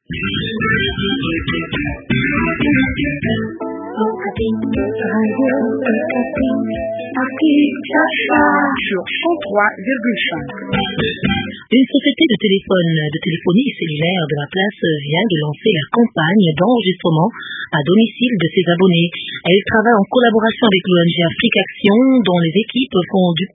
Sur 103,5. Une société de téléphonie cellulaire de la place vient de lancer la campagne d'enregistrement à domicile de ses abonnés. Elle travaille en collaboration avec l'ONG Afrique Action, dont les équipes font du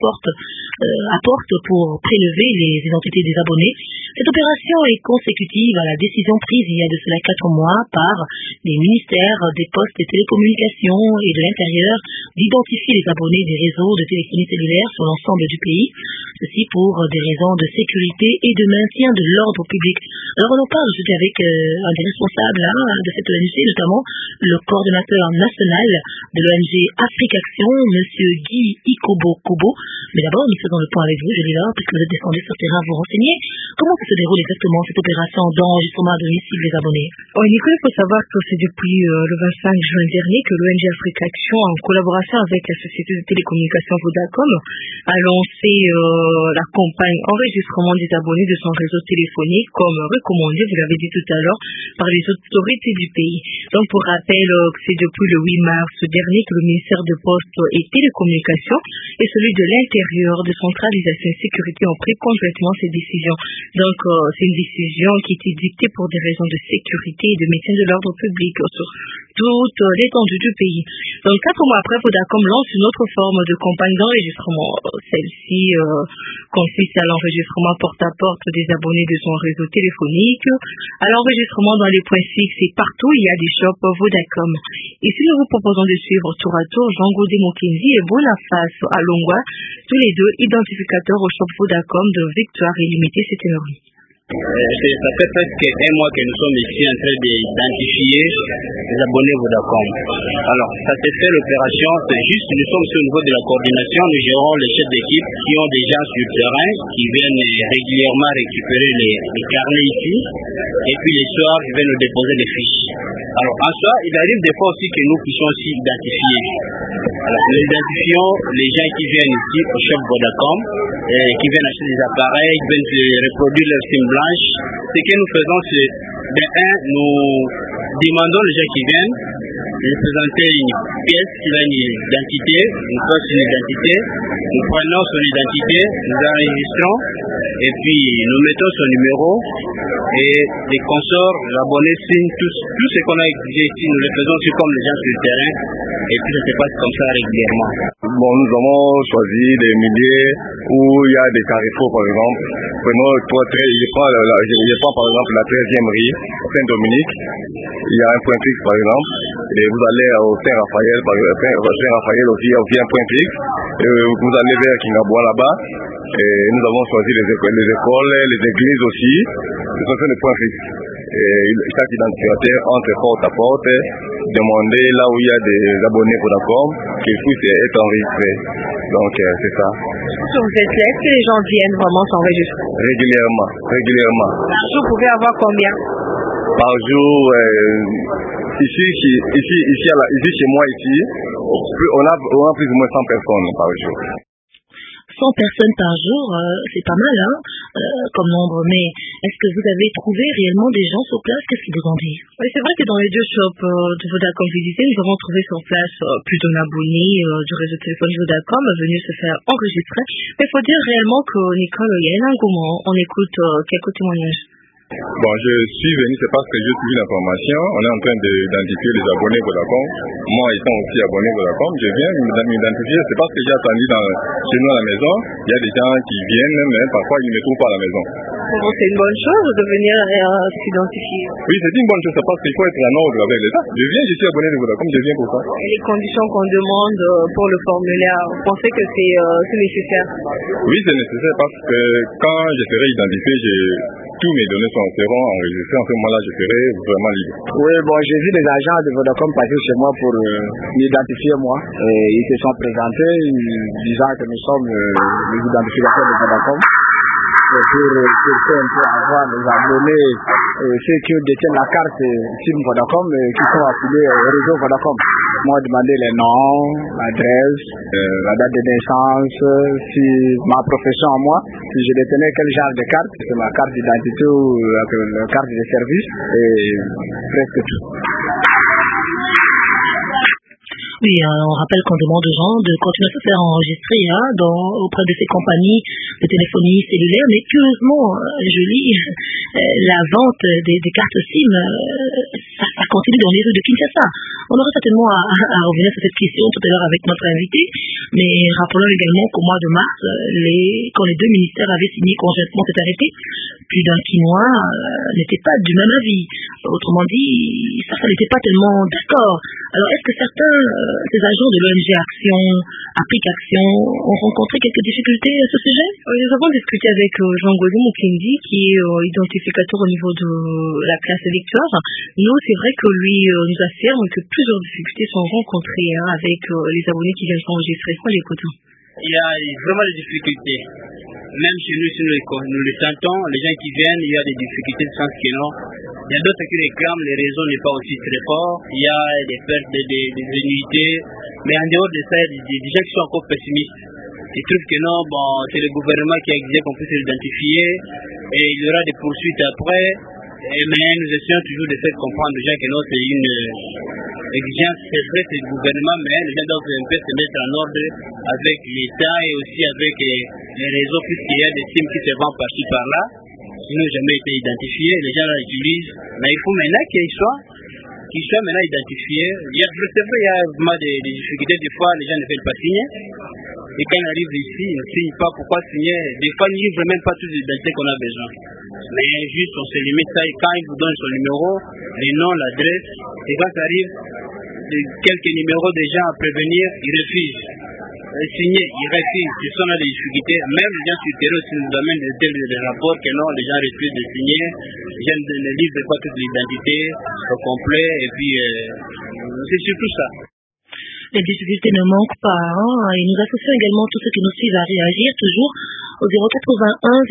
porte pour prélever les identités des abonnés. Cette opération est consécutive à la décision prise il y a de cela 4 mois par les ministères des Postes et Télécommunications et de l'Intérieur d'identifier les abonnés des réseaux de téléphonie cellulaire sur l'ensemble du pays. Ceci pour des raisons de sécurité et de maintien de l'ordre public. Alors on en parle aujourd'hui avec un des responsables de cette ONG, notamment le coordonnateur national de l'ONG Afrique Action, Monsieur Guy Ikobo-Kobo. Mais d'abord, nous faisons le point avec vous, Jolila, puisque vous êtes descendu sur terrain vous renseigner. Comment ça se déroule exactement cette opération d'enregistrement à domicile des abonnés? Oui, Nicolas, il faut savoir que c'est depuis le 25 juin dernier que l'ONG Afrique Action, en collaboration avec la société de télécommunications Vodacom, a lancé la campagne enregistrement des abonnés de son réseau téléphonique, comme recommandé, vous l'avez dit tout à l'heure, par les autorités du pays. Donc, pour rappel, c'est depuis le 8 mars dernier que le ministère de Postes et Télécommunications et celui de l'Intérieur, de centralisation et sécurité ont pris conjointement ces décisions. Donc, c'est une décision qui était dictée pour des raisons de sécurité et de maintien de l'ordre public sur toute l'étendue du pays. Donc, 4 mois après, Vodacom lance une autre forme de campagne d'enregistrement. Celle-ci consiste à l'enregistrement porte-à-porte des abonnés de son réseau téléphonique, à l'enregistrement dans les points fixes et partout il y a des shops Vodacom. Ici, nous vous proposons de suivre tour à tour Jean Godet Mokenzi et Boniface Alongwa, tous les deux identificateurs au shop Vodacom de Victoire Illimitée, c'était énorme. Ça fait presque 1 mois que nous sommes ici en train d'identifier les abonnés Vodacom. Alors, ça s'est fait l'opération, c'est juste, nous sommes au niveau de la coordination, nous gérons les chefs d'équipe qui ont des gens sur le terrain, qui viennent régulièrement récupérer les carnets ici, et puis les soirs, ils viennent nous déposer les fiches. Alors, en soi, il arrive des fois aussi que nous puissions aussi identifier. Alors, nous identifions les gens qui viennent ici au shop Vodacom, qui viennent acheter des appareils, qui viennent reproduire leur SIM blanche. Ce que nous faisons, c'est, nous demandons aux gens qui viennent de présenter une pièce qui a une identité, une fausse identité. Nous prenons son identité, nous enregistrons, et puis nous mettons son numéro, et les consorts, les abonnés signent tout ce qu'on a exigé ici, nous le faisons aussi comme les gens sur le terrain, et puis ça se passe comme ça régulièrement. Bon, nous avons choisi des milliers où il y a des carrefours, par exemple. Prenons, je prends par exemple la 13e rue, Saint-Dominique. Il y a un point fixe, par exemple. Et vous allez au Saint-Raphaël, Saint-Raphaël aussi, il y a aussi un point fixe. Vous allez vers Kingaboua là-bas. Et nous avons choisi les écoles, les églises aussi. Ce sont des points fixes. Et chaque identificateur entre porte à porte, demander là où il y a des abonnés Vodacom, qu'ils puissent être enregistrés. Donc c'est ça. Sur vous êtes là, est-ce que les gens viennent vraiment s'enregistrer? Régulièrement. Par jour, vous pouvez avoir combien? Par jour, ici chez moi, on a plus ou moins 100 personnes par jour. 100 personnes par jour, c'est pas mal comme nombre, mais est-ce que vous avez trouvé réellement des gens sur place? Qu'est-ce qu'ils vous ont dit? Oui, c'est vrai que dans les 2 shops de Vodacom visités, nous avons trouvé sur place plus d'un abonné du réseau téléphonique Vodacom venu se faire enregistrer. Mais il faut dire réellement que, Nicole, il y a un engouement. On écoute quelques témoignages. Bon, je suis venu, c'est parce que j'ai suivi l'information. On est en train d'identifier les abonnés Vodacom. Moi, étant aussi abonné Vodacom, je viens m'identifier. C'est parce que j'ai attendu chez nous à la maison. Il y a des gens qui viennent, mais parfois ils ne me trouvent pas à la maison. Bon, c'est une bonne chose de venir s'identifier. Oui, c'est une bonne chose, c'est parce qu'il faut être en ordre avec l'État. Je suis abonné de Vodacom, je viens pour ça. Et les conditions qu'on demande pour le formulaire, vous pensez que c'est nécessaire? Oui, c'est nécessaire parce que quand je serai identifié, tous mes données seront enregistrées. En ce moment-là, je serai vraiment libre. Oui, bon, j'ai vu des agents de Vodacom passer chez moi pour m'identifier moi. Et ils se sont présentés, disant que nous sommes les identificateurs de Vodacom. Pour avoir les abonnés, ceux qui détiennent la carte SIM Vodacom, qui sont affiliés au réseau Vodacom. m'ont demandé les noms, l'adresse, la date de naissance, si ma profession à moi, si je détenais quel genre de carte, c'est ma carte d'identité ou la carte de service, et presque tout. Oui, on rappelle qu'on demande aux gens de continuer à se faire enregistrer auprès de ces compagnies de téléphonie cellulaire, mais curieusement, je lis, la vente des cartes SIM, ça continue dans les rues de Kinshasa. On aura certainement à revenir sur cette question tout à l'heure avec notre invité, mais rappelons également qu'au mois de mars, quand les deux ministères avaient signé conjointement cet arrêté, plus d'un Quinois n'était pas du même avis. Autrement dit, ça n'était pas tellement d'accord. Alors, est-ce que certains ces agents de l'ONG Action, Applique Action, ont rencontré quelques difficultés à ce sujet? Nous avons discuté avec Jean-Gaudin Mukindi, qui est identificateur au niveau de la classe électeur. Nous, c'est vrai que lui nous affirme que plusieurs difficultés sont rencontrées avec les abonnés qui viennent s'enregistrer. Quoi, les cotons? Il y a vraiment des difficultés. Même chez nous, si nous le sentons, les gens qui viennent, il y a des difficultés de sens que non. Il y a d'autres qui réclament, les réseaux n'est pas aussi très fort. Il y a des pertes des unités. Mais en dehors de ça, il y a des gens qui sont encore pessimistes. Ils trouvent que non, c'est le gouvernement qui a exigé qu'on puisse l'identifier. Et il y aura des poursuites après. Mais nous essayons toujours de faire comprendre aux gens que non, c'est une exigence, c'est vrai, c'est le gouvernement, mais les gens doivent un peu se mettre en ordre avec l'État et aussi avec les réseaux, puisqu'il y a des SIM qui se vendent par-ci par-là, qui n'ont jamais été identifiés, les gens l'utilisent. Mais il faut maintenant qu'ils soient maintenant identifiés. C'est vrai, il y a vraiment des difficultés, des fois les gens ne veulent pas signer. Et quand ils arrivent ici, ils ne signent pas. Pourquoi signer? Des fois, ils ne livrent même pas toutes les identités qu'on a besoin. Mais juste, on se limite ça. Et quand ils vous donnent son numéro, les noms, l'adresse, et quand ça arrive, quelques numéros des gens à prévenir, ils refusent. Signer, ils refusent. Ce sont là des difficultés. Même les gens sur le terrain aussi nous amènent des rapports que non, les gens refusent de signer. Les gens ne livrent pas toutes les identités au complet. Et puis, c'est surtout ça. Les difficultés ne manquent pas, et nous associons également tous ceux qui nous suivent à réagir toujours au 081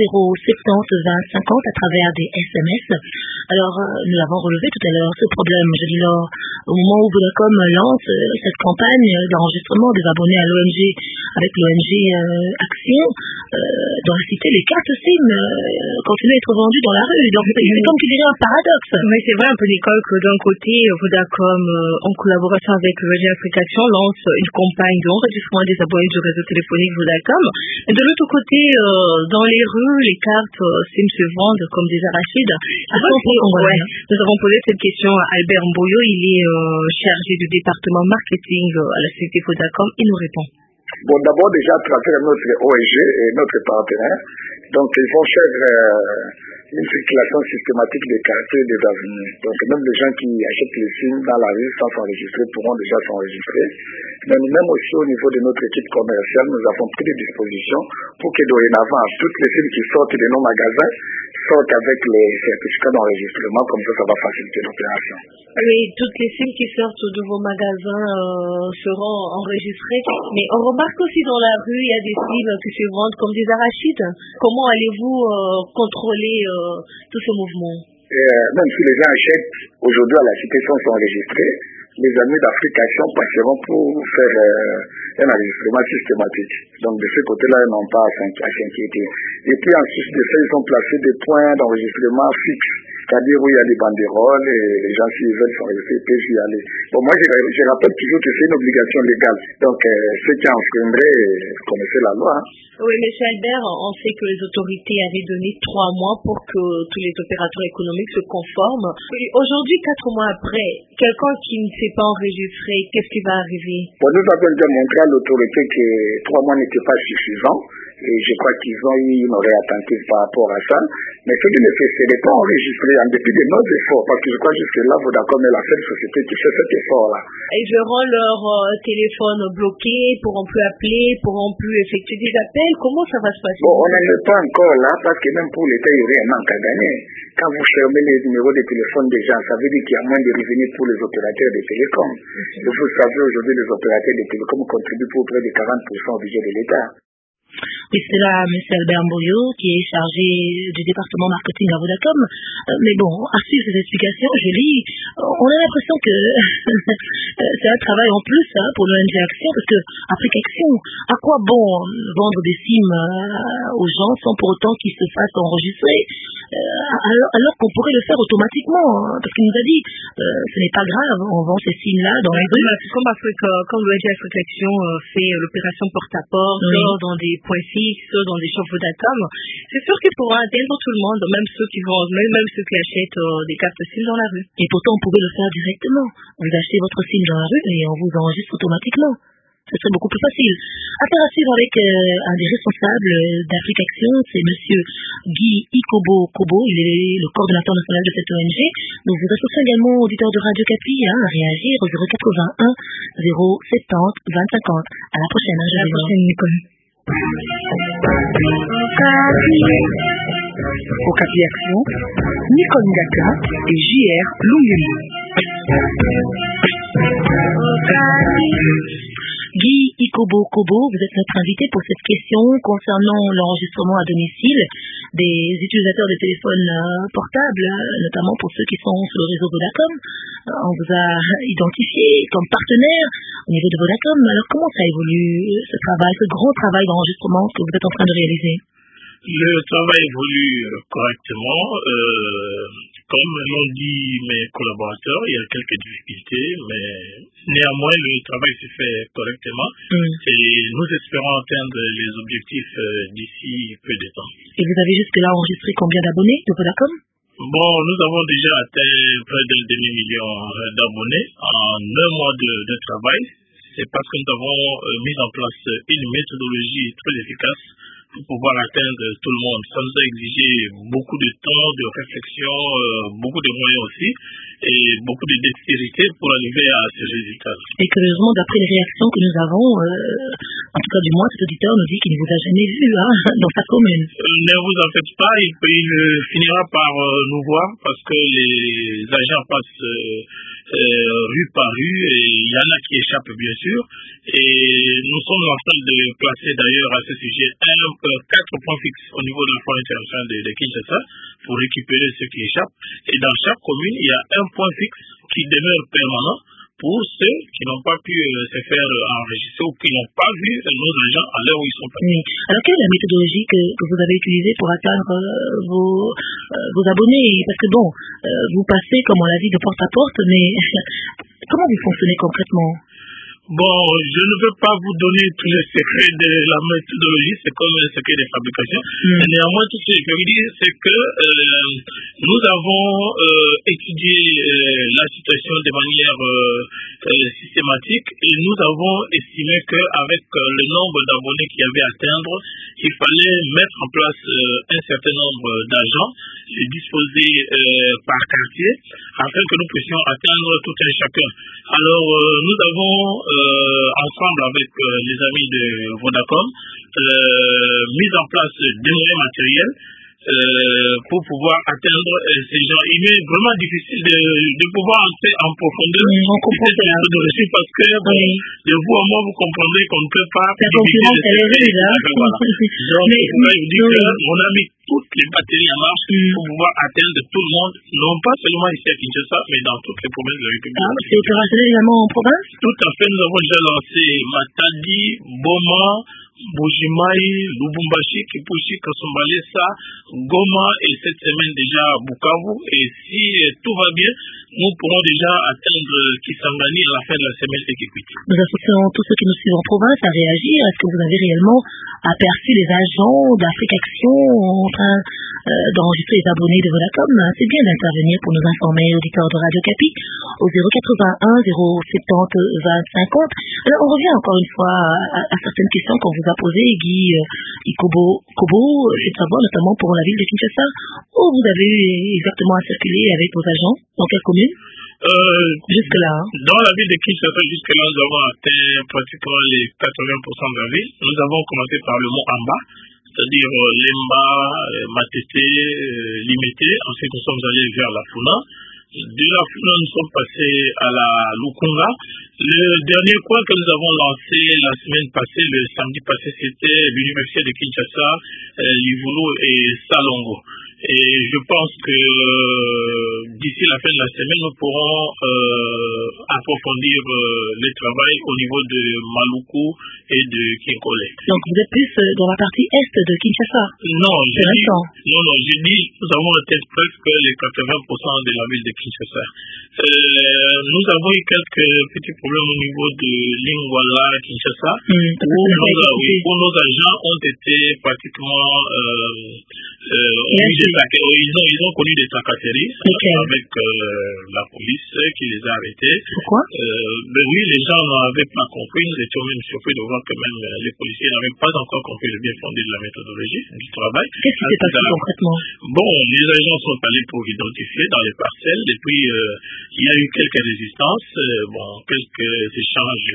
070 20 50 à travers des SMS. Alors, nous l'avons relevé tout à l'heure, ce problème, je dis lors, au moment où Vodacom lance cette campagne d'enregistrement des abonnés à l'ONG, avec l'ONG Action, dans la cité, les cartes SIM continuent à être vendues dans la rue. Donc, c'est comme tu dirais un paradoxe. Oui, c'est vrai un peu, Nicole, que d'un côté, Vodacom, en collaboration avec l'ONG Afrique Action, lance une campagne d'enregistrement des abonnés du réseau téléphonique Vodacom. Et de l'autre côté, dans les rues, les cartes SIM se vendent comme des arachides. Nous avons posé cette question à Albert Mboyo, il est chargé du département marketing à la société Vodacom, il nous répond. Bon, d'abord déjà à travers notre ONG et notre partenaire, donc ils vont faire une circulation systématique des cartes et des avenues. Donc même les gens qui achètent les SIM dans la rue sans s'enregistrer pourront déjà s'enregistrer. Mais même aussi au niveau de notre équipe commerciale, nous avons pris des dispositions pour que dorénavant, toutes les SIM qui sortent de nos magasins sortent avec les certificats d'enregistrement, comme ça va faciliter l'opération. Oui, toutes les SIM qui sortent de vos magasins seront enregistrées, mais on remarque aussi dans la rue, il y a des SIM qui se vendent comme des arachides. Comment allez-vous contrôler tout ce mouvement? Même si les gens achètent aujourd'hui à la cité sans s'enregistrer, les amis d'Afrique Action passeront pour faire un enregistrement systématique. Donc de ce côté-là, ils n'ont pas à s'inquiéter. Et puis ensuite de ça, ils ont placé des points d'enregistrement fixes, c'est-à-dire où il y a des banderoles et les gens s'ils veulent s'enregistrer peuvent y aller. Bon, moi je rappelle toujours que c'est une obligation légale. Donc ceux qui enfreindraient connaissaient la loi. Oui, M. Albert, on sait que les autorités avaient donné 3 mois pour que tous les opérateurs économiques se conforment. Aujourd'hui, 4 mois après, quelqu'un qui ne s'est pas enregistré, qu'est-ce qui va arriver? Bon, nous avons déjà montré à l'autorité que 3 mois n'étaient pas suffisants. Et je crois qu'ils ont eu une oreille attentive par rapport à ça. Mais ce qui ne serait pas enregistré en dépit de nos efforts, parce que je crois jusque là, Vodacom est la seule société qui fait cet effort-là. Ils verront leur téléphone bloqué, pourront plus appeler, pourront plus effectuer des appels. Comment ça va se passer? Bon, on n'en est pas encore là, parce que même pour l'État, il y aurait un manque à gagner. Quand vous fermez les numéros de téléphone des gens, ça veut dire qu'il y a moins de revenus pour les opérateurs de télécom. Et vous savez, aujourd'hui, les opérateurs de télécom contribuent pour près de 40% au budget de l'État. Oui, c'est là M. Albert Mboyo qui est chargé du département marketing à Vodacom. Mais bon, à suivre ces explications, je lis, on a l'impression que c'est un travail en plus pour l'ONG Action, parce que Afrique Action, à quoi bon vendre des SIM aux gens sans pour autant qu'ils se fassent enregistrer alors qu'on pourrait le faire automatiquement, parce qu'il nous a dit, ce n'est pas grave, on vend ces SIM-là dans les rues. Comme l'ONG Afrique Action fait l'opération porte-à-porte, dans des points fixes, dans des shops Vodacom, c'est sûr qu'il pourra atteindre tout le monde, même ceux qui vendent, même ceux qui achètent des cartes SIM dans la rue. Et pourtant, on pouvait le faire directement. Vous achetez votre SIM dans la rue et on vous enregistre automatiquement. Ce serait beaucoup plus facile. Affaire à suivre avec un des responsables d'Afrique Action, c'est monsieur Guy Ikobo Kobo, il est le coordonnateur national de cette ONG. Nous vous associons également auditeurs de Radio Capi à réagir au 081 070 2050. À la prochaine. À la prochaine, Nicole. Au Capi Action, Nicole Ngaka et JR Lungeli. Guy Ikobo Kobo, vous êtes notre invité pour cette question concernant l'enregistrement à domicile des utilisateurs de téléphones portables, notamment pour ceux qui sont sur le réseau Vodacom. On vous a identifié comme partenaire au niveau de Vodacom. Alors comment ça évolue ce travail, ce grand travail d'enregistrement que vous êtes en train de réaliser? Le travail évolue correctement. Comme l'ont dit mes collaborateurs, il y a quelques difficultés, mais néanmoins, le travail se fait correctement. Et nous espérons atteindre les objectifs d'ici peu de temps. Et vous avez jusque-là enregistré combien d'abonnés de Vodacom? Bon, nous avons déjà atteint près d'un demi-million d'abonnés en un mois de travail. C'est parce que nous avons mis en place une méthodologie très efficace pour pouvoir atteindre tout le monde. Ça nous a exigé beaucoup de temps, de réflexion, beaucoup de moyens aussi, et beaucoup de dextérité pour arriver à ces résultats. Et curieusement, d'après les réactions que nous avons, en tout cas du moins, cet auditeur nous dit qu'il ne vous a jamais vu dans sa commune. Ne vous en faites pas, il finira par nous voir parce que les agents passent rue par rue et il y en a qui échappent bien sûr. Et nous sommes en train de placer d'ailleurs à ce sujet 4 points fixes au niveau de la frontière internationale de Kinshasa pour récupérer ceux qui échappent. Et dans chaque commune, il y a un point fixe qui demeure permanent pour ceux qui n'ont pas pu se faire enregistrer ou qui n'ont pas vu nos agents à l'heure où ils sont passés. Oui. Alors, quelle est la méthodologie que vous avez utilisée pour atteindre vos abonnés? Parce que bon, vous passez, comme on l'a dit, de porte à porte, mais comment vous fonctionnez concrètement? Bon, je ne veux pas vous donner tous les secrets de la méthodologie, c'est comme un secret de fabrication. Néanmoins, tout ce que je veux dire, c'est que nous avons étudié la situation de manière systématique et nous avons estimé qu'avec le nombre d'abonnés qu'il y avait à atteindre, il fallait mettre en place un certain nombre d'agents disposés par quartier afin que nous puissions atteindre tout un chacun. Alors, nous avons ensemble avec les amis de Vodacom mis en place des moyens matériels pour pouvoir atteindre ces gens. Il est vraiment difficile de pouvoir entrer en profondeur parce que de vous à moi vous comprendrez qu'on ne peut pas donc on a mis toutes les batteries en marche pour pouvoir atteindre tout le monde, non pas seulement ici à Kinshasa, mais dans toutes les provinces de la République. C'est opérationnel également en province? Tout à fait, nous avons déjà lancé Matadi, Boma, Bujimaï, Lubumbashi, Kipushi, Kasumbalesa, Goma et cette semaine déjà Bukavu. Et si tout va bien, nous pourrons déjà atteindre Kisangani à la fin de la semaine Ekikwiti. Nous associons tous ceux qui nous suivent en province à réagir. Est-ce que vous avez réellement aperçu les agents d'Afrique Action en train d'enregistrer les abonnés de Vodacom? C'est bien d'intervenir pour nous informer, auditeurs de Radio Capi, au 081 070 2050. Alors, on revient encore une fois à certaines questions qu'on vous a posées, Guy Ikobo Kobo, c'est de savoir notamment pour la ville de Kinshasa, où vous avez eu exactement à circuler avec vos agents, dans quelle commune? Jusque-là. Dans la ville de Kinshasa, jusque-là, nous avons atteint pratiquement les 80% de la ville. Nous avons commencé par le mont Amba, c'est-à-dire Lemba, Matete, Limité. Ensuite, nous sommes allés vers la Funa. De la Funa, nous sommes passés à la Lukunga. Le dernier coin que nous avons lancé la semaine passée, le samedi passé, c'était l'université de Kinshasa, Livulu et Salongo. Et je pense que d'ici la fin de la semaine, nous pourrons approfondir le travail au niveau de Maluku et de Kinkole. Donc vous êtes plus dans la partie est de Kinshasa? Non, j'ai dit, nous avons atteint presque les 80% de la ville de Kinshasa. Nous avons eu quelques petits problèmes au niveau de Lingwala, Kinshasa, où nos agents ont été pratiquement ils ont connu des tracasseries avec la police qui les a arrêtés. Pourquoi? Oui, les gens n'avaient pas compris. Nous étions même surpris de voir que même les policiers n'avaient pas encore compris le bien fondé de la méthodologie du travail. Qu'est-ce qui s'est passé concrètement? Bon, les agents sont allés pour identifier dans les parcelles et puis il y a eu quelques résistances, quelques échanges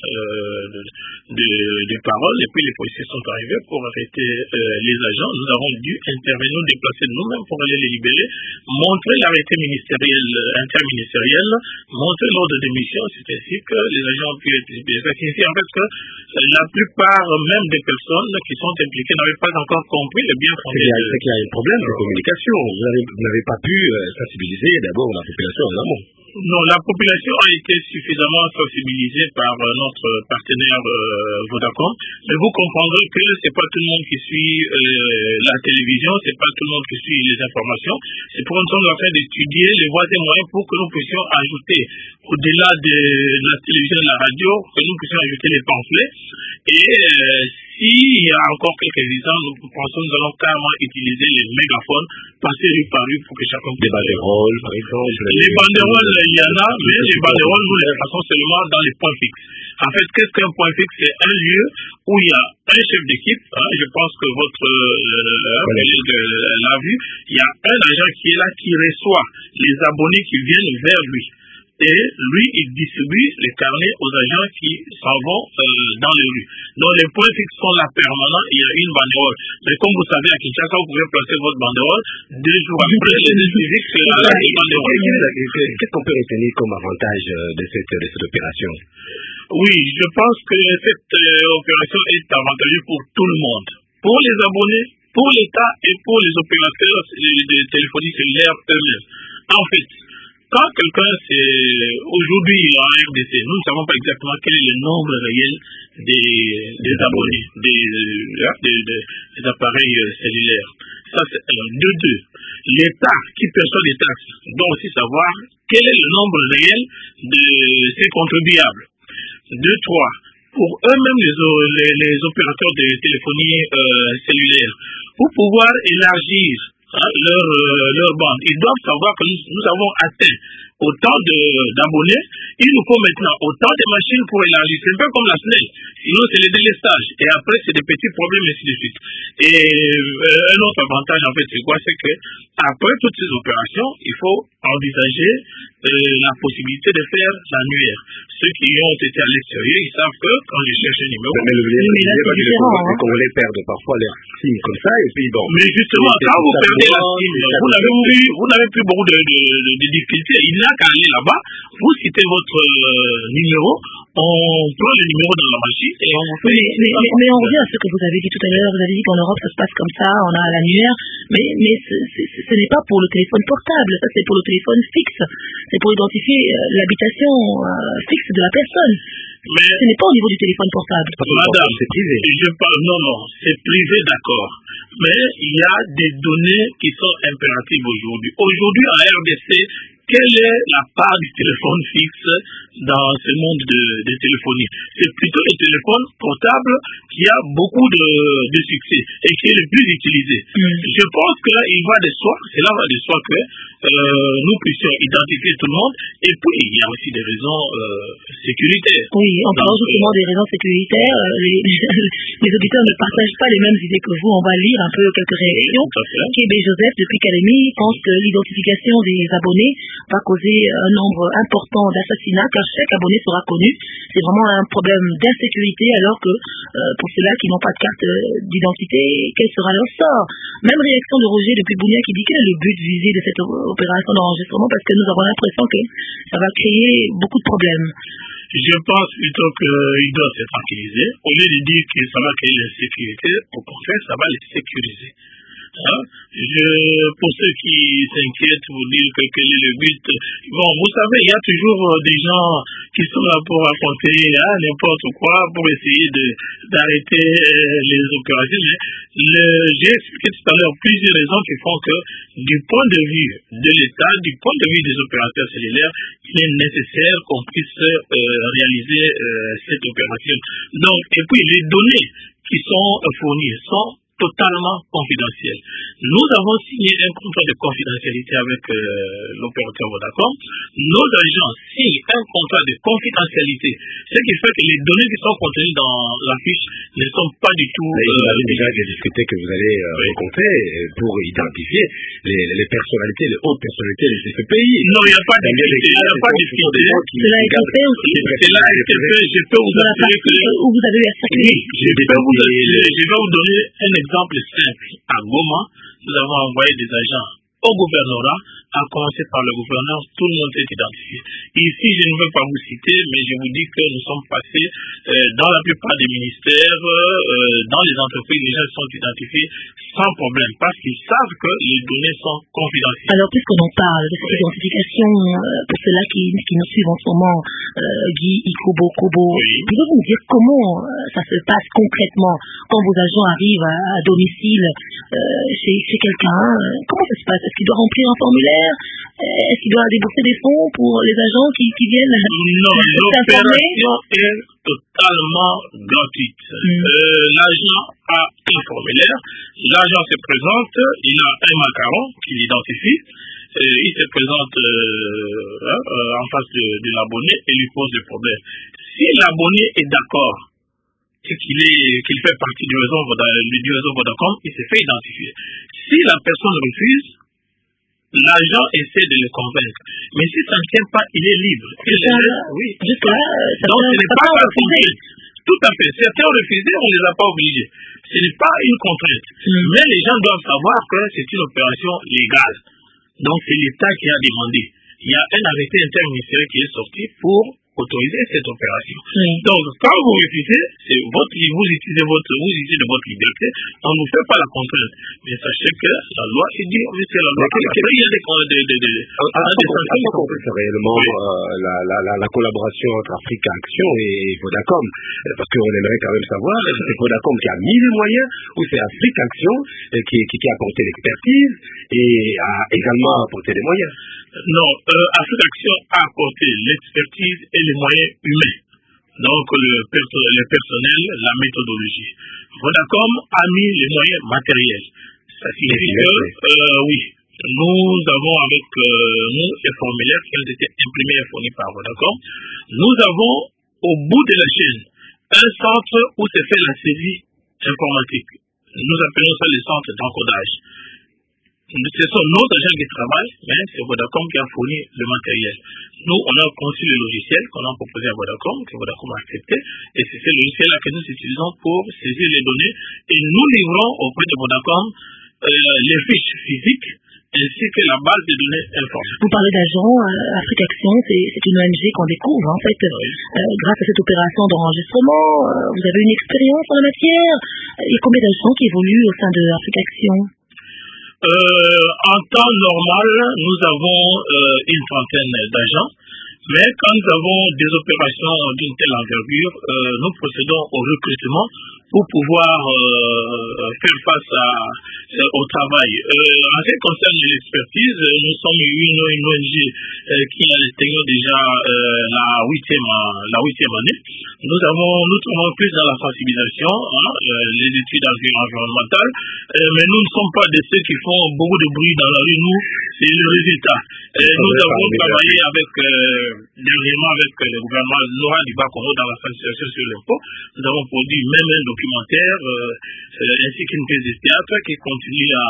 de paroles et puis les policiers sont arrivés pour arrêter les agents. Nous avons dû intervenir, nous déplacer nous-mêmes pour aller les libérer, montrer l'arrêté interministériel, montrer l'ordre de mission, c'est ainsi que les agents ont pu être libérés. Ça signifie en fait que la plupart même des personnes qui sont impliquées n'avaient pas encore compris le bien fondé. C'est qu'il y a un problème de communication. Vous n'avez pas pu sensibiliser d'abord la population en amont. Non, la population a été suffisamment sensibilisée par notre partenaire Vodacom. Mais vous comprendrez que c'est pas tout le monde qui suit la télévision, c'est pas tout le monde qui suit les informations. C'est pour nous sommes en train d'étudier les voies et moyens pour que nous puissions ajouter, au-delà de la télévision et de la radio, que nous puissions ajouter les pamphlets. Et s'il y a encore quelques instants, nous pensons que nous allons carrément utiliser les mégaphones, passer rue par rue pour que chacun puisse... Des banderoles, par exemple. Les banderoles, il y en a, mais les banderoles, nous les faisons seulement dans les points fixes. En fait, qu'est-ce qu'un point fixe? C'est un lieu où il y a un chef d'équipe. Je pense que votre collègue l'a vu. Il y a un agent qui est là, qui reçoit les abonnés qui viennent vers lui. Et lui, il distribue les carnets aux agents qui s'en vont dans les rues. Donc les points fixes sont là permanents, il y a une banderole. Mais comme vous savez, à Kinshasa, vous pouvez placer votre banderole 2 jours après les décisions que la banderole. Qu'est-ce qu'on peut retenir comme avantage de cette opération? Oui, je pense que cette opération est avantageuse pour tout le monde. Pour les abonnés, pour l'État et pour les opérateurs de téléphonie cellulaire eux-mêmes. En fait, quand quelqu'un, aujourd'hui en RDC, nous ne savons pas exactement quel est le nombre réel des abonnés, des appareils cellulaires. Ça, c'est un. De deux, l'État qui perçoit des taxes doit aussi savoir quel est le nombre réel de ses contribuables. De trois, pour eux-mêmes les opérateurs de téléphonie cellulaire, pour pouvoir élargir leur bande. Ils doivent savoir que nous avons atteint autant d'abonnés. Il nous faut maintenant autant de machines pour élargir. C'est un peu comme la SNEL. Sinon, c'est le délestage. Et après, c'est des petits problèmes, ainsi de suite. Et un autre avantage, en fait, c'est quoi? C'est que après toutes ces opérations, il faut envisager la possibilité de faire l'annuaire. Ceux qui ont été à l'extérieur, ils savent que quand je cherche un numéro... Les Congolais perdent parfois leur SIM comme ça, et puis bon... Mais justement, quand vous perdez la SIM, vous n'avez plus beaucoup de difficultés. Il n'a qu'à aller là-bas, vous citez votre numéro, on prend le numéro dans la machine et on fait... Mais on revient à ce que vous avez dit tout à l'heure. Vous avez dit qu'en Europe, ça se passe comme ça, on a l'annuaire. Mais ce n'est pas pour le téléphone portable, ça c'est pour le téléphone fixe. C'est pour identifier l'habitation fixe de la personne. Mais ce n'est pas au niveau du téléphone portable. Madame, c'est privé. Non, c'est privé, d'accord. Mais il y a des données qui sont impératives aujourd'hui. Aujourd'hui, en RDC, quelle est la part du téléphone fixe dans ce monde de téléphonie? C'est plutôt le téléphone portable qui a beaucoup de succès et qui est le plus utilisé. Je pense que là, il va de soi, cela va de soi que nous puissions identifier tout le monde. Et puis, il y a aussi des raisons sécuritaires. Oui, en parlant justement des raisons sécuritaires, les auditeurs ne partagent pas les mêmes idées que vous. On va lire un peu quelques réactions. Kébé Joseph, depuis Calémie, pense que l'identification des abonnés va causer un nombre important d'assassinats, car chaque abonné sera connu. C'est vraiment un problème d'insécurité, alors que pour ceux-là qui n'ont pas de carte d'identité, quel sera leur sort? Même réaction de Roger depuis Bounia qui dit quel est le but visé de cette opération d'enregistrement, parce que nous avons l'impression que ça va créer beaucoup de problèmes. Je pense plutôt qu'il doit se tranquilliser. Au lieu de dire que ça va créer l'insécurité, au contraire, ça va les sécuriser. Hein? Pour ceux qui s'inquiètent, vous dire que quel est le but. Bon, vous savez, il y a toujours des gens qui sont là pour raconter n'importe quoi, pour essayer d'arrêter les opérations. J'ai expliqué tout à l'heure plusieurs raisons qui font que, du point de vue de l'État, du point de vue des opérateurs cellulaires, il est nécessaire qu'on puisse réaliser cette opération. Donc, et puis les données qui sont fournies sont totalement confidentiel. Nous avons signé un contrat de confidentialité avec l'opérateur Vodacom. Nos agents signent un contrat de confidentialité, ce qui fait que les données qui sont contenues dans la fiche ne sont pas du tout... Vous avez déjà des difficultés que vous allez rencontrer pour identifier les personnalités, les hautes personnalités de ce pays. Non, il n'y a pas de difficulté. Il n'y a pas de difficulté. Cela a été fait aussi. Cela a été fait. Je peux vous assurer que... Où vous avez eu à circuler. Je vais vous donner un exemple simple. À Goma, nous avons envoyé des agents au gouvernorat, à commencer par le gouverneur, tout le monde est identifié. Ici, je ne veux pas vous citer, mais je vous dis que nous sommes passés dans la plupart des ministères, dans les entreprises, les gens sont identifiés sans problème, parce qu'ils savent que les données sont confidentielles. Alors, puisqu'on en parle de cette identification, pour ceux-là qui nous suivent en ce moment, Guy Ikobo Kobo, pouvez-vous nous dire comment ça se passe concrètement quand vos agents arrivent à domicile chez quelqu'un? Comment ça se passe? Est-ce qu'il doit remplir un formulaire? Est-ce qu'il doit débourser des fonds pour les agents qui viennent? Non, l'opération est totalement gratuite. L'agent a un formulaire, l'agent se présente, il a un macaron qui l'identifie, il se présente en face de l'abonné et lui pose le problème. Si l'abonné est d'accord et qu'il fait partie du réseau Vodacom, il se fait identifier. Si la personne refuse, l'agent essaie de le convaincre. Mais si ça ne tient pas, il est libre. Oui. Donc ce n'est pas une contrainte. Tout à fait. Certains ont refusé, on ne les a pas obligés. Ce n'est pas une contrainte. Mais les gens doivent savoir que c'est une opération légale. Donc c'est l'État qui a demandé. Il y a un arrêté interministériel qui est sorti pour autoriser cette opération. Donc, quand vous refusez, vous utilisez de votre liberté, on ne vous fait pas la contrainte. Mais sachez que la loi est dit, c'est la loi. Il y a des sanctions. C'est réellement la collaboration entre Africa Action et Vodacom. Parce qu'on aimerait quand même savoir, est-ce que c'est Vodacom qui a mis les moyens ou c'est Africa Action qui a apporté l'expertise et a également apporté les moyens? Non, Africa Action a apporté l'expertise et les moyens humains. Donc le personnel, la méthodologie. Vodacom a mis les moyens matériels. Ça signifie que, oui, nous avons avec nous les formulaires qui ont été imprimés et fournis par Vodacom. Nous avons au bout de la chaîne un centre où se fait la saisie informatique. Nous appelons ça le centre d'encodage. Ce sont nos agents qui travaillent, mais c'est Vodacom qui a fourni le matériel. Nous, on a conçu le logiciel qu'on a proposé à Vodacom, que Vodacom a accepté, et c'est ce logiciel-là que nous utilisons pour saisir les données, et nous livrons auprès de Vodacom les fiches physiques, ainsi que la base de données informatiques. Vous parlez d'agents, Africa Action, c'est une ONG qu'on découvre, en fait, grâce à cette opération d'enregistrement. Vous avez une expérience en la matière. Il y a combien d'agents qui évoluent au sein de Africa Action? En temps normal, nous avons une trentaine d'agents, mais quand nous avons des opérations d'une telle envergure, nous procédons au recrutement pour pouvoir faire face au travail. En ce qui concerne l'expertise, nous sommes une ONG qui a déjà la huitième année. Nous travaillons plus dans la sensibilisation, les études environnementales, mais nous ne sommes pas de ceux qui font beaucoup de bruit dans la rue. Nous, c'est le résultat. Nous avons travaillé dernièrement avec le gouvernement Laurent Gbagbo dans la sensibilisation sur l'impôt. Nous avons produit même un document documentaire, ainsi qu'une pièce de théâtre qui continue à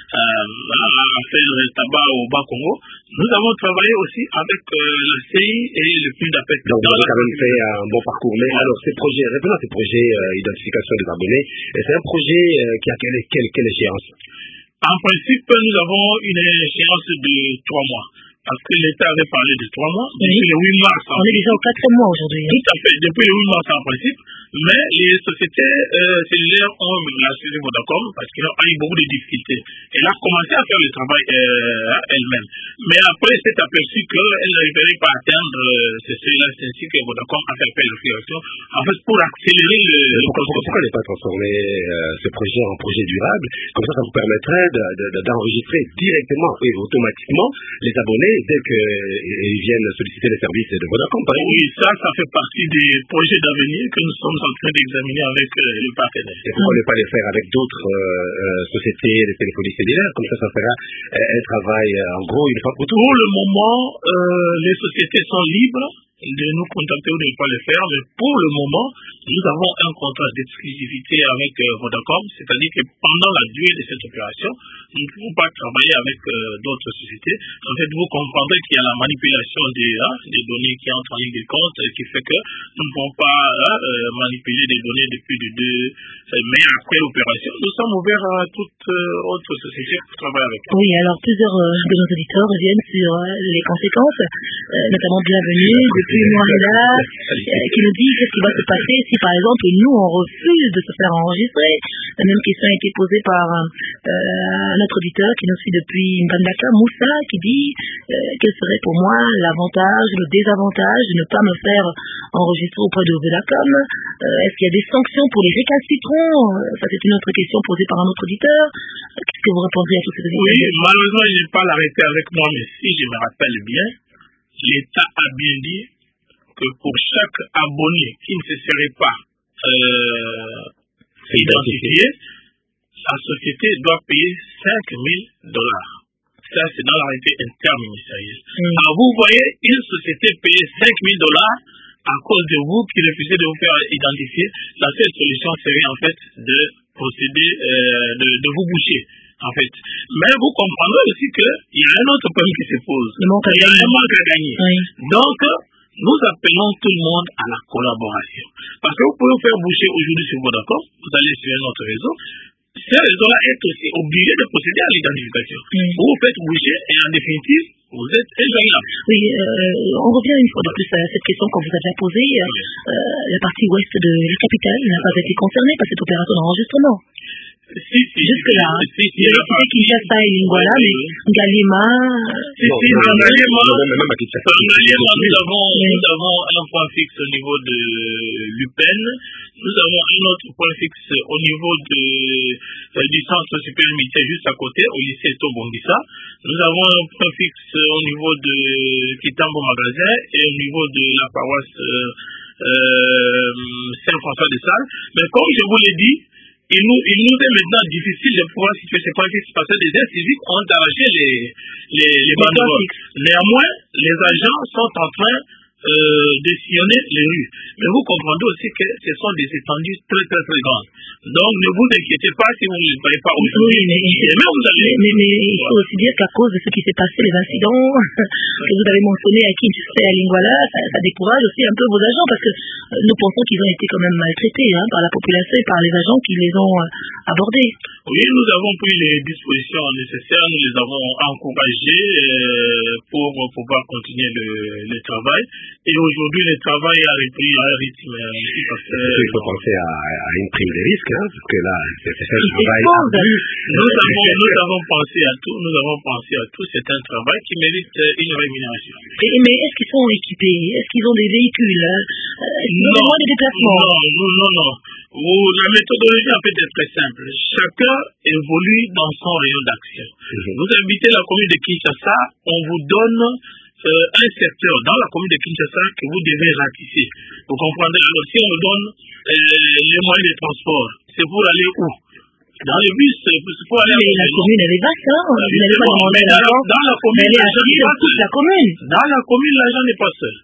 faire le tabac au Bas-Congo. Nous avons travaillé aussi avec la CI et le PNUD APEC. Donc vous avez quand même fait un bon parcours. Mais alors, revenons à ces projets identification des abonnés, c'est un projet qui a quelle échéance? En principe, nous avons une échéance de 3 mois. Parce que l'État avait parlé de 3 mois. Depuis le 8 mars. On est déjà au 4e mois aujourd'hui. Tout à fait. Depuis le 8 mars en principe. Mais les sociétés cellulaires ont la société Vodacom parce qu'ils ont eu beaucoup de difficultés. Elle a commencé à faire le travail elle-même. Mais après, elle s'est aperçue qu'elle n'arriverait pas à atteindre ce seuil-là. C'est ainsi que Vodacom a fait appel à l'action. En fait, pour accélérer le processus. Pourquoi n'est pas transformer ce projet en projet durable? Comme ça vous permettrait d'enregistrer directement et automatiquement les abonnés dès qu'ils viennent solliciter les services de Vodacom, par exemple. Oui, ça fait partie des projets d'avenir que nous sommes en train d'examiner avec les partenaires. Et pourquoi ne pas les faire avec d'autres sociétés de téléphonie cellulaire? Comme ça fera un travail, en gros, une fois pour toutes. Pour le moment, les sociétés sont libres de nous contacter ou de ne pas le faire, mais pour le moment, nous avons un contrat d'exclusivité avec Vodacom, c'est-à-dire que pendant la durée de cette opération, nous ne pouvons pas travailler avec d'autres sociétés. En fait, vous comprendrez qu'il y a la manipulation des données qui entrent en ligne de compte, qui fait que nous ne pouvons pas manipuler des données depuis de 2. Mais après l'opération, nous sommes ouverts à toute autre société pour travailler avec. Oui, alors plusieurs de nos auditeurs reviennent sur les conséquences, notamment de l'avenir, depuis Moanda, qui nous dit qu'est-ce qui va se passer si par exemple nous on refuse de se faire enregistrer. La même question a été posée par notre auditeur qui nous suit depuis Mbandaka, Moussa, qui dit quel serait pour moi l'avantage, le désavantage de ne pas me faire enregistrer auprès de Vodacom. Est-ce qu'il y a des sanctions pour les récalcitrants? Ça c'est une autre question posée par un autre auditeur. Qu'est-ce que vous répondrez à tous ces auditeurs? Oui, malheureusement je n'ai pas l'arrêté avec moi, mais si je me rappelle bien, l'État a bien dit que pour chaque abonné qui ne se serait pas identifié, la société doit payer $5,000. Ça, c'est dans l'arrêté interministériel. Alors, vous voyez, une société paye $5,000 à cause de vous qui refusez de vous faire identifier. La seule solution serait en fait de procéder, de vous boucher. En fait. Mais vous comprendrez aussi qu'il y a un autre problème qui se pose. Il y a un manque à gagner. Oui. Donc, nous appelons tout le monde à la collaboration. Parce que vous pouvez vous faire boucher aujourd'hui sur Vodacom, vous allez sur un autre réseau. Ces réseaux-là est aussi obligé de procéder à l'identification. Vous vous faites boucher et en définitive, vous êtes injoignable. Oui, on revient une fois de plus à cette question qu'on vous a déjà posée. La partie ouest de la capitale n'a pas été concernée par cette opération d'enregistrement. Jusque-là, Kinshasa et Lingwala, mais Galima... Nous avons un point fixe au niveau de l'UPEN. Nous avons un autre point fixe au niveau du centre supérieur militaire juste à côté, au lycée Tobongisa. Nous avons un point fixe au niveau de Kitambo Magasin et au niveau de la paroisse Saint-François de Sales. Mais comme je vous l'ai dit, il nous est maintenant difficile de pouvoir situer ces points fixes parce que les aides civiques ont arraché les banderoles. Néanmoins, les agents sont en train de sillonner les rues. Mais vous comprendrez aussi que ce sont des étendues très très très grandes. Donc ne vous inquiétez pas si vous ne les voyez pas aujourd'hui. Mais il faut aussi dire qu'à cause de ce qui s'est passé, les incidents que vous avez mentionnés à Kinshasa et à Lingwala, ça décourage aussi un peu vos agents parce que nous pensons qu'ils ont été quand même maltraités par la population et par les agents qui les ont abordés. Oui, nous avons pris les dispositions nécessaires, nous les avons encouragés pour pouvoir continuer le travail. Et aujourd'hui, le travail a repris à un rythme parce que... Il faut penser à une prime de risque, parce que là, c'est un travail ardu. Nous avons pensé à tout. C'est un travail qui mérite une rémunération. Mais est-ce qu'ils sont équipés? Est-ce qu'ils ont des véhicules? Non, des déplacements? Non. La méthodologie en fait est très simple. Chacun évolue dans son rayon d'action. Vous habitez la commune de Kinshasa, on vous donne un secteur dans la commune de Kinshasa que vous devez ratisser. Vous comprenez? Alors si on nous donne les moyens de transport, c'est pour aller où? Dans les bus, c'est pour aller... Mais la commune, elle est vaste, hein? Vous n'allez pas demander dans la commune, elle est à toute la commune. Dans la commune, l'agent n'est pas seul.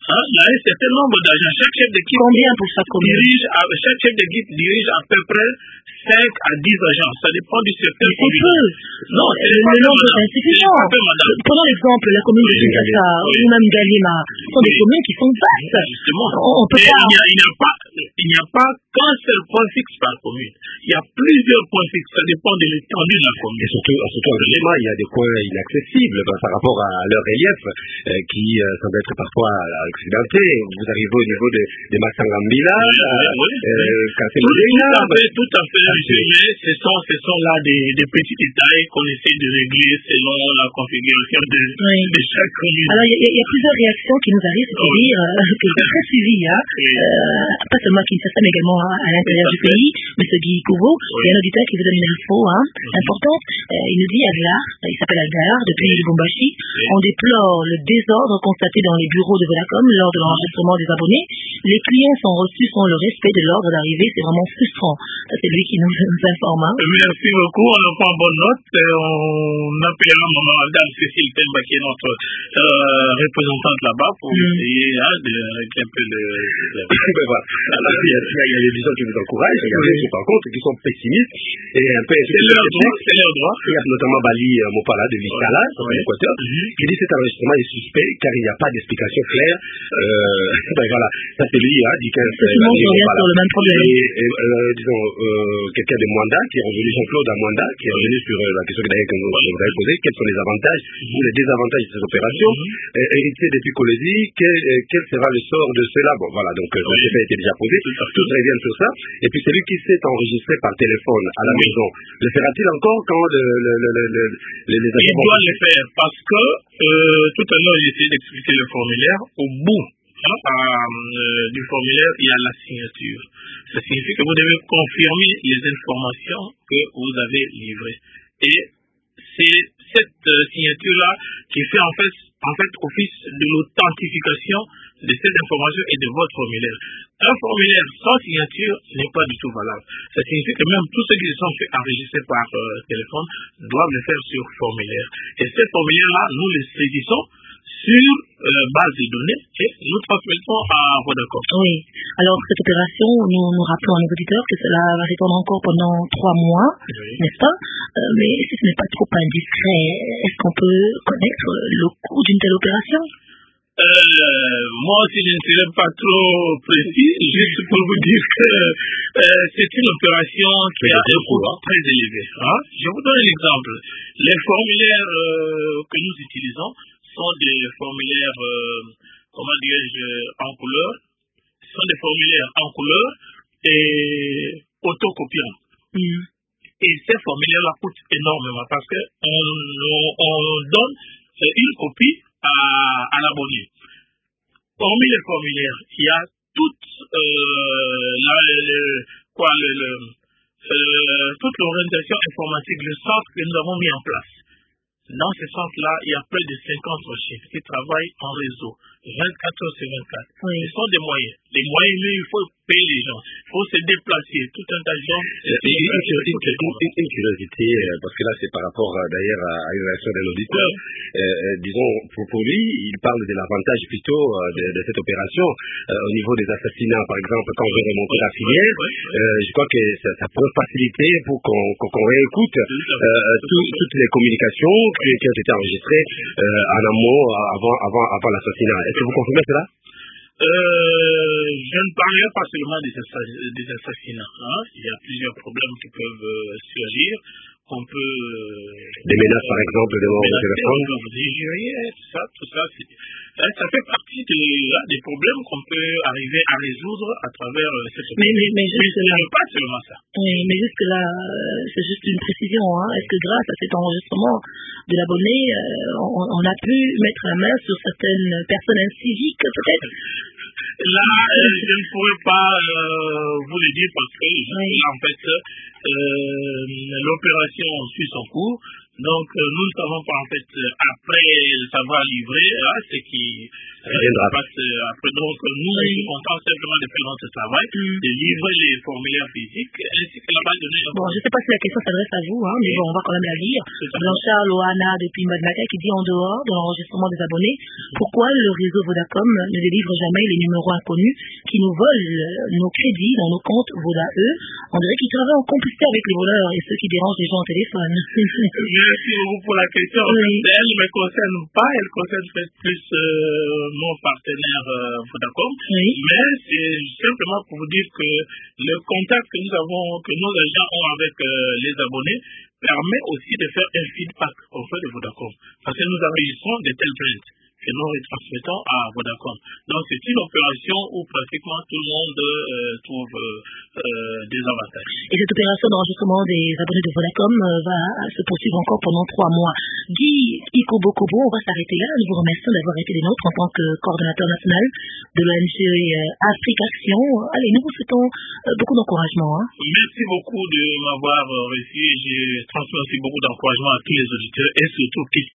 Il y a un certain nombre d'agents. Chaque chef d'équipe Combien pour chaque commune? Chaque chef d'équipe dirige à peu près 5 à 10 agents. Ça dépend du secteur. C'est peu. Non, le nombre est insuffisant. Prenons l'exemple, la commune de Kinshasa ou même Galima sont des communes qui sont vastes. Justement. On peut pas... Il n'y a pas qu'un seul point fixe par commune. Il y a plusieurs points fixes. Ça dépend de l'étendue de la commune. Et surtout en Galima, il y a des coins inaccessibles par rapport à leur relief qui semble être parfois accidentés. Vous arrivez au niveau des Massangambila, tout à fait. Ce sont là des petits détails qu'on essaie de régler selon la configuration de chaque commune. Alors, il y a plusieurs réactions qui nous arrivent, c'est-à-dire que c'est très suivi, pas seulement à Kinshasa, mais également à l'intérieur du pays. M. Guy Kouvo, il y a un auditeur qui vous donne une info importante. Il nous dit il s'appelle Agar, depuis Lubumbashi. On déplore le désordre constaté dans les bureaux de Vodacom lors de l'enregistrement des abonnés. Les clients sont reçus sans le respect de l'ordre d'arrivée. C'est vraiment frustrant. C'est lui qui nous informe. Merci beaucoup. On en prend bonne note. On appellera Madame Cécile Temba, qui est notre représentante là-bas, pour essayer de régler un peu le... Il y a des gens qui vous encouragent, il y a des par contre qui sont pessimistes et un peu... C'est leur droit. Il y a notamment Bali Mopala de l'Isala, en Équateur, qui dit que cet enregistrement est suspect car il n'y a pas d'explication claire. Voilà, ça c'est lui, dit que sur le même problème. Disons, quelqu'un de Mwanda, qui est revenu, Jean-Claude à Mwanda, qui est revenu sur la question que vous avez posée, quels sont les avantages ou les désavantages de ces opérations, héritier des Picolesi, quel sera le sort de cela? Bon, voilà, donc le chef a été déjà posé, tous reviennent sur ça, et puis celui qui s'est enregistré par téléphone à la maison, le fera-t-il encore quand les il doit le faire, parce que tout à l'heure j'ai essayé d'expliquer le formulaire. Au bout du formulaire, il y a la signature. Ça signifie que vous devez confirmer les informations que vous avez livrées. Et c'est cette signature-là qui fait en fait office de l'authentification de cette information et de votre formulaire. Un formulaire sans signature n'est pas du tout valable. Ça signifie que même tous ceux qui se sont fait enregistrer par téléphone doivent le faire sur formulaire. Et ce formulaire-là, nous le saisissons sur base de données et nous transmettons à Vodacom. Oui. Alors, cette opération, nous rappelons à nos auditeurs que cela va répondre encore pendant 3 mois, n'est-ce pas? Mais si ce n'est pas trop indiscret, est-ce qu'on peut connaître le coût d'une telle opération? Moi aussi, je ne serai pas trop précis, juste pour vous dire que c'est une opération qui a un coût très élevé. Je vous donne un exemple. Les formulaires que nous utilisons sont des formulaires, comment dirais-je, en couleur. Ce sont des formulaires en couleur et autocopiants. Et ces formulaires-là coûtent énormément parce qu'on donne une copie à l'abonné. Parmi les formulaires, il y a toute toute l'orientation informatique, le centre que nous avons mis en place. Dans ce centre-là, il y a près de 50 recherches qui travaillent en réseau, 24 heures sur 24. Ce sont des moyens. Les moyens, mais il faut payer les gens. Il faut se déplacer. Tout un tas de gens. Une curiosité, parce que là, c'est par rapport d'ailleurs à une réaction d'un auditeur. Disons, pour lui, il parle de l'avantage plutôt de cette opération. Au niveau des assassinats, par exemple, quand je vais remonter la filière, je crois que ça peut faciliter pour qu'on réécoute toutes les communications qui ont été enregistrées en amont avant l'assassinat. Est-ce que vous confirmez cela? Je ne parlerai pas seulement des assassinats. Il y a plusieurs problèmes qui peuvent surgir. On peut... Des menaces, par exemple, de mort au téléphone. Tout ça, ça fait partie des problèmes qu'on peut arriver à résoudre à travers cette opération. Mais juste là, pas seulement ça. Oui, mais jusque là, c'est juste une précision. Est-ce que grâce à cet enregistrement de l'abonné, on a pu mettre la main sur certaines personnes inciviques, peut-être? Là, je ne pourrais pas vous le dire parce que là, en fait, l'opération suit son cours. Donc, nous ne savons pas, en fait, après savoir livrer, ce qui passe après. Donc, nous, on tente simplement de faire notre travail, de livrer les formulaires physiques, ainsi que la base de données. Bon, je ne sais pas si la question s'adresse à vous, mais bon, on va quand même la lire. Jean-Charles Ohana depuis Madmata qui dit en dehors de l'enregistrement des abonnés, pourquoi le réseau Vodacom ne délivre jamais les numéros inconnus qui nous volent nos crédits dans nos comptes Voda-E? On dirait qu'ils travaillent en complicité avec les voleurs et ceux qui dérangent les gens au téléphone. Merci beaucoup pour la question. Elle ne me concerne pas, elle concerne plus mon partenaire Vodacom. Mais c'est simplement pour vous dire que le contact que nous avons, que nos agents ont avec les abonnés permet aussi de faire un feedback auprès de Vodacom. Parce que nous enregistrons de telles plaintes que nous retransmettons à Vodacom. Donc c'est une opération où pratiquement tout le monde trouve des avantages. Et cette opération d'enregistrement des abonnés de Vodacom va se poursuivre encore pendant 3 mois. Guy Ikobokobo, on va s'arrêter là. Nous vous remercions d'avoir été des nôtres en tant que coordonnateur national de l'ONG Afrique Action. Allez, nous vous souhaitons beaucoup d'encouragement. Merci beaucoup de m'avoir reçu. J'ai transmis aussi beaucoup d'encouragement à tous les auditeurs et surtout